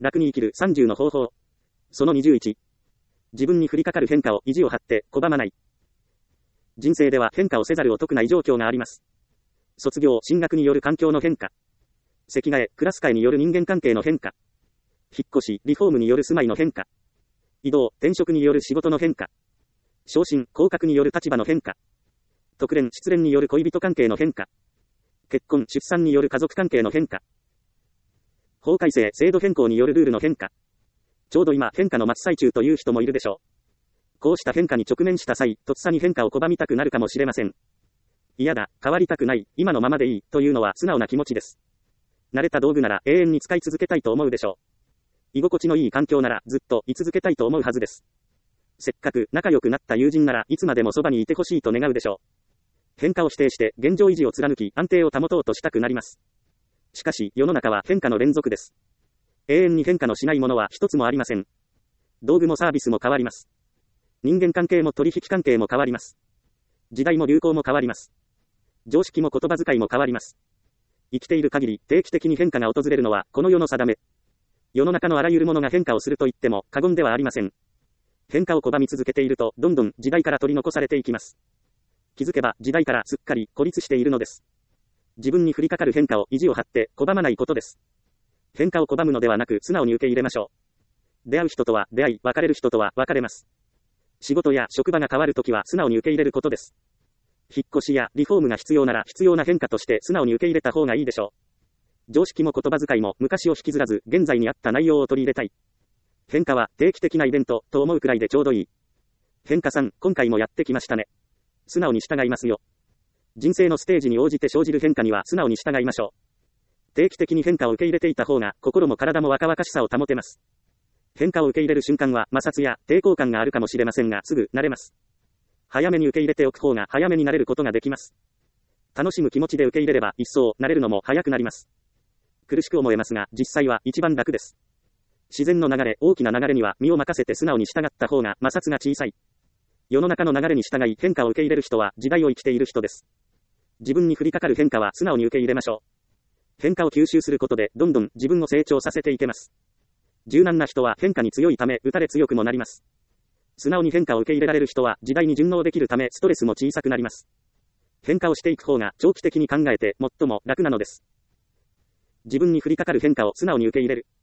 楽に生きる30の方法。その21。自分に降りかかる変化を意地を張って拒まない。人生では変化をせざるを得ない状況があります。卒業、進学による環境の変化。席替え、クラス会による人間関係の変化。引っ越し、リフォームによる住まいの変化。異動、転職による仕事の変化。昇進、降格による立場の変化。特恋、失恋による恋人関係の変化。結婚、出産による家族関係の変化。法改正、制度変更によるルールの変化。ちょうど今、変化の真っ最中という人もいるでしょう。こうした変化に直面した際、とっさに変化を拒みたくなるかもしれません。嫌だ、変わりたくない、今のままでいい、というのは素直な気持ちです。慣れた道具なら永遠に使い続けたいと思うでしょう。居心地のいい環境ならずっと居続けたいと思うはずです。せっかく仲良くなった友人ならいつまでもそばにいてほしいと願うでしょう。変化を否定して現状維持を貫き安定を保とうとしたくなります。しかし世の中は変化の連続です。永遠に変化のしないものは一つもありません。道具もサービスも変わります。人間関係も取引関係も変わります。時代も流行も変わります。常識も言葉遣いも変わります。生きている限り定期的に変化が訪れるのはこの世の定め。世の中のあらゆるものが変化をすると言っても過言ではありません。変化を拒み続けているとどんどん時代から取り残されていきます。気づけば時代からすっかり孤立しているのです。自分に降りかかる変化を意地を張って拒まないことです。変化を拒むのではなく素直に受け入れましょう。出会う人とは出会い、別れる人とは別れます。仕事や職場が変わるときは素直に受け入れることです。引っ越しやリフォームが必要なら必要な変化として素直に受け入れた方がいいでしょう。常識も言葉遣いも昔を引きずらず現在に合った内容を取り入れたい。変化は定期的なイベントと思うくらいでちょうどいい。変化さん、今回もやってきましたね。素直に従いますよ。人生のステージに応じて生じる変化には素直に従いましょう。定期的に変化を受け入れていた方が心も体も若々しさを保てます。変化を受け入れる瞬間は摩擦や抵抗感があるかもしれませんがすぐ慣れます。早めに受け入れておく方が早めに慣れることができます。楽しむ気持ちで受け入れれば一層慣れるのも早くなります。苦しく思えますが実際は一番楽です。自然の流れ、大きな流れには身を任せて素直に従った方が摩擦が小さい。世の中の流れに従い変化を受け入れる人は時代を生きている人です。自分に降りかかる変化は素直に受け入れましょう。変化を吸収することでどんどん自分を成長させていけます。柔軟な人は変化に強いため打たれ強くもなります。素直に変化を受け入れられる人は時代に順応できるためストレスも小さくなります。変化をしていく方が長期的に考えて最も楽なのです。自分に降りかかる変化を素直に受け入れる。